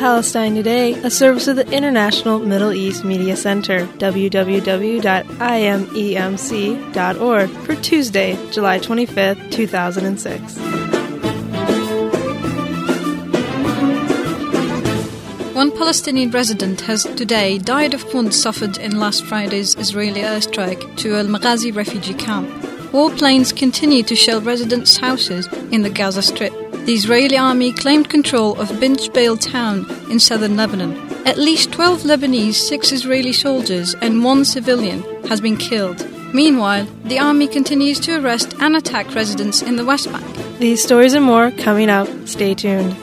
Palestine Today, a service of the International Middle East Media Center, www.imemc.org, for Tuesday, July 25th, 2006. One Palestinian resident has today died of wounds suffered in last Friday's Israeli airstrike to Al-Maghazi refugee camp. Warplanes continue to shell residents' houses in the Gaza Strip. The Israeli army claimed control of Bint Jbeil town in southern Lebanon. At least 12 Lebanese, 6 Israeli soldiers and 1 civilian has been killed. Meanwhile, the army continues to arrest and attack residents in the West Bank. These stories and more coming up. Stay tuned.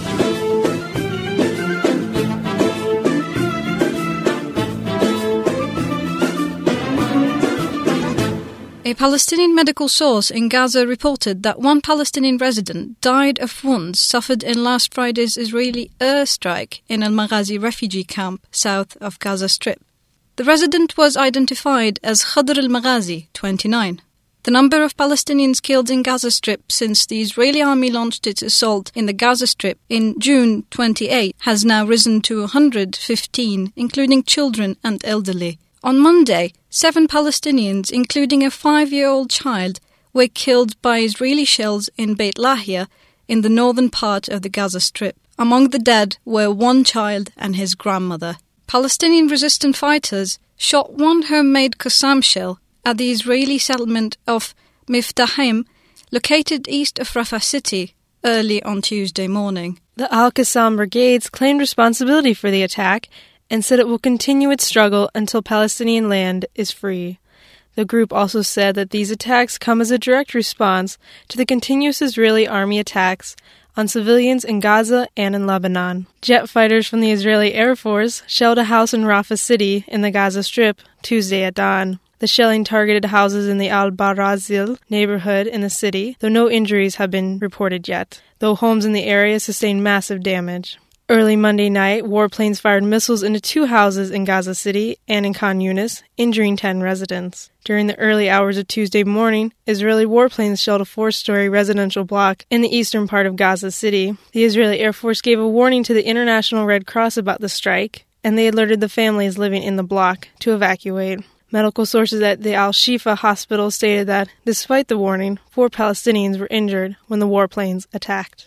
A Palestinian medical source in Gaza reported that one Palestinian resident died of wounds suffered in last Friday's Israeli airstrike in Al-Maghazi refugee camp south of Gaza Strip. The resident was identified as Khadr al-Maghazi, 29. The number of Palestinians killed in Gaza Strip since the Israeli army launched its assault in the Gaza Strip in June 28 has now risen to 115, including children and elderly. On Monday, 7 Palestinians, including a 5-year-old child, were killed by Israeli shells in Beit Lahia in the northern part of the Gaza Strip. Among the dead were 1 child and his grandmother. Palestinian resistance fighters shot 1 homemade Qassam shell at the Israeli settlement of Miftahim, located east of Rafah city, early on Tuesday morning. The Al-Qassam brigades claimed responsibility for the attack and said it will continue its struggle until Palestinian land is free. The group also said that these attacks come as a direct response to the continuous Israeli army attacks on civilians in Gaza and in Lebanon. Jet fighters from the Israeli Air Force shelled a house in Rafah city in the Gaza Strip Tuesday at dawn. The shelling targeted houses in the Al-Barazil neighborhood in the city, though no injuries have been reported yet, though homes in the area sustained massive damage. Early Monday night, warplanes fired missiles into 2 houses in Gaza City and in Khan Yunis, injuring 10 residents. During the early hours of Tuesday morning, Israeli warplanes shelled a 4-story residential block in the eastern part of Gaza City. The Israeli Air Force gave a warning to the International Red Cross about the strike, and they alerted the families living in the block to evacuate. Medical sources at the Al-Shifa hospital stated that, despite the warning, 4 Palestinians were injured when the warplanes attacked.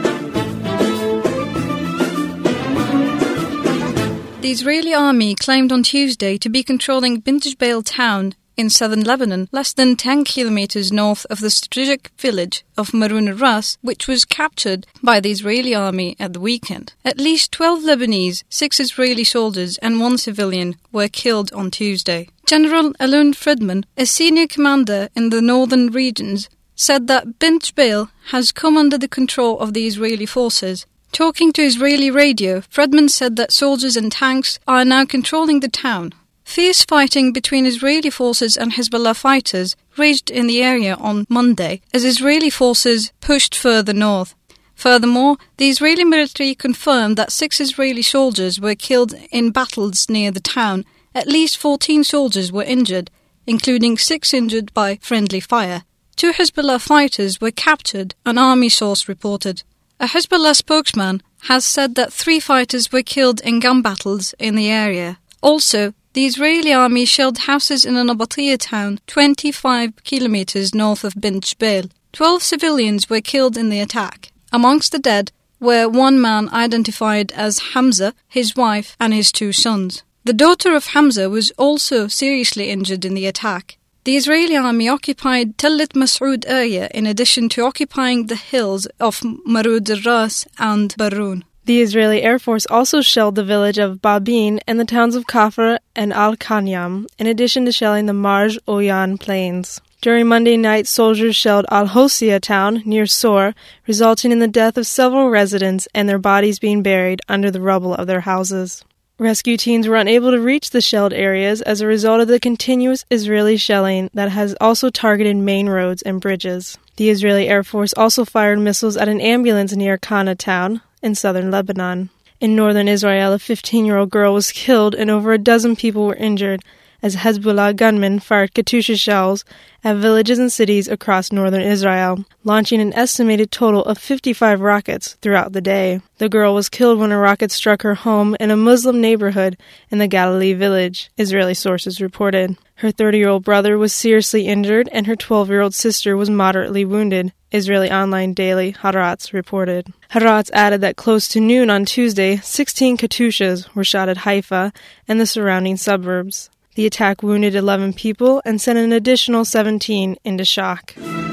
The Israeli army claimed on Tuesday to be controlling Bint Jbeil town in southern Lebanon, less than 10 kilometers north of the strategic village of Marun al-Ras, which was captured by the Israeli army at the weekend. At least 12 Lebanese, 6 Israeli soldiers and 1 civilian were killed on Tuesday. General Alon Friedman, a senior commander in the northern regions, said that Bint Jbeil has come under the control of the Israeli forces. Talking to Israeli radio, Friedman said that soldiers and tanks are now controlling the town. Fierce fighting between Israeli forces and Hezbollah fighters raged in the area on Monday as Israeli forces pushed further north. Furthermore, the Israeli military confirmed that 6 Israeli soldiers were killed in battles near the town. At least 14 soldiers were injured, including 6 injured by friendly fire. 2 Hezbollah fighters were captured, an army source reported. A Hezbollah spokesman has said that 3 fighters were killed in gun battles in the area. Also, the Israeli army shelled houses in a Nabateeh town 25 kilometers north of Bint Jbeil. 12 civilians were killed in the attack. Amongst the dead were 1 man identified as Hamza, his wife, and his 2 sons. The daughter of Hamza was also seriously injured in the attack. The Israeli army occupied Tel Mas'ud area in addition to occupying the hills of Marud al-Ras and Barun. The Israeli Air Force also shelled the village of Babin and the towns of Kafr and Al-Kanyam, in addition to shelling the Marj Oyan plains. During Monday night, soldiers shelled Al-Hosia town near Sor, resulting in the death of several residents and their bodies being buried under the rubble of their houses. Rescue teams were unable to reach the shelled areas as a result of the continuous Israeli shelling that has also targeted main roads and bridges. The Israeli Air Force also fired missiles at an ambulance near Kana town in southern Lebanon. In northern Israel, a 15-year-old girl was killed and over a dozen people were injured as Hezbollah gunmen fired Katyusha shells at villages and cities across northern Israel, launching an estimated total of 55 rockets throughout the day. The girl was killed when a rocket struck her home in a Muslim neighborhood in the Galilee village, Israeli sources reported. Her 30-year-old brother was seriously injured and her 12-year-old sister was moderately wounded, Israeli online daily Haaretz reported. Haaretz added that close to noon on Tuesday, 16 Katyushas were shot at Haifa and the surrounding suburbs. The attack wounded 11 people and sent an additional 17 into shock.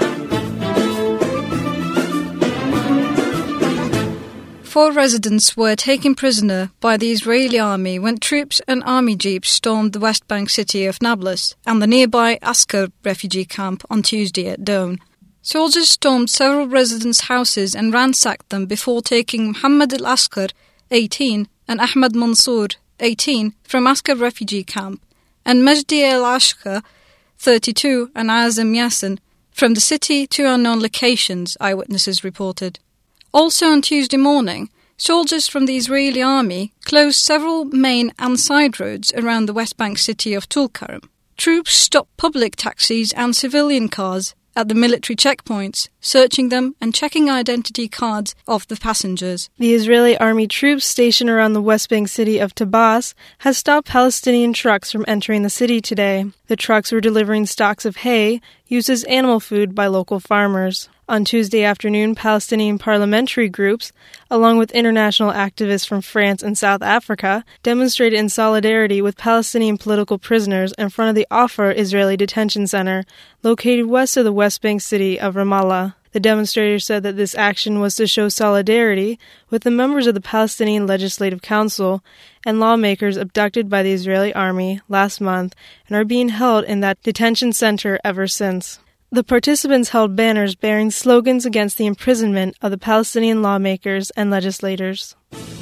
Four residents were taken prisoner by the Israeli army when troops and army jeeps stormed the West Bank city of Nablus and the nearby Askar refugee camp on Tuesday at dawn. Soldiers stormed several residents' houses and ransacked them before taking Muhammad al-Askar, 18, and Ahmad Mansour, 18, from Askar refugee camp, and Majdi al-Ashqa, 32, and Azam Yassin from the city to unknown locations, eyewitnesses reported. Also on Tuesday morning, soldiers from the Israeli army closed several main and side roads around the West Bank city of Tulkarm. Troops stopped public taxis and civilian cars at the military checkpoints, searching them and checking identity cards of the passengers. The Israeli army troops stationed around the West Bank city of Tabas has stopped Palestinian trucks from entering the city today. The trucks were delivering stocks of hay used as animal food by local farmers. On Tuesday afternoon, Palestinian parliamentary groups, along with international activists from France and South Africa, demonstrated in solidarity with Palestinian political prisoners in front of the Afar Israeli Detention Center, located west of the West Bank city of Ramallah. The demonstrators said that this action was to show solidarity with the members of the Palestinian Legislative Council and lawmakers abducted by the Israeli army last month and are being held in that detention center ever since. The participants held banners bearing slogans against the imprisonment of the Palestinian lawmakers and legislators.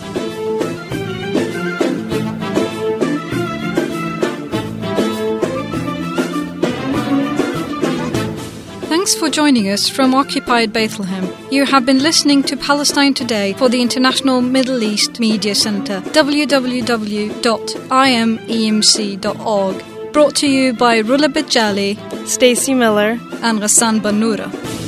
Thanks for joining us from Occupied Bethlehem. You have been listening to Palestine Today for the International Middle East Media Center, www.imemc.org. Brought to you by Rula Bejali, Stacey Miller, and Ghassan Bannoura.